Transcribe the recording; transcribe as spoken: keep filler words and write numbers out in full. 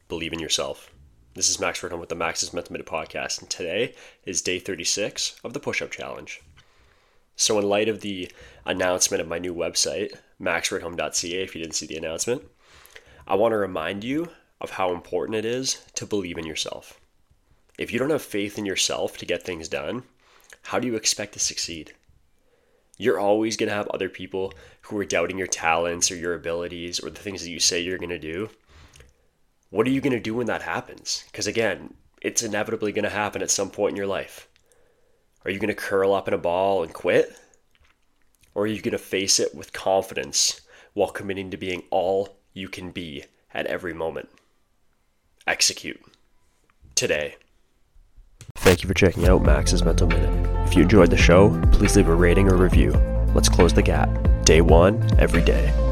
believe in yourself. This is Max Rickman with the Max's Mental Minute podcast, and today is day thirty-six of the push-up challenge. So in light of the announcement of my new website, max rickman dot c a, if you didn't see the announcement, I want to remind you of how important it is to believe in yourself. If you don't have faith in yourself to get things done, how do you expect to succeed? You're always going to have other people who are doubting your talents or your abilities or the things that you say you're going to do. What are you going to do when that happens? Because again, it's inevitably going to happen at some point in your life. Are you going to curl up in a ball and quit? Or are you going to face it with confidence while committing to being all you can be at every moment? Execute today. Thank you for checking out Max's Mental Minute. If you enjoyed the show, please leave a rating or review. Let's close the gap. Day one, every day.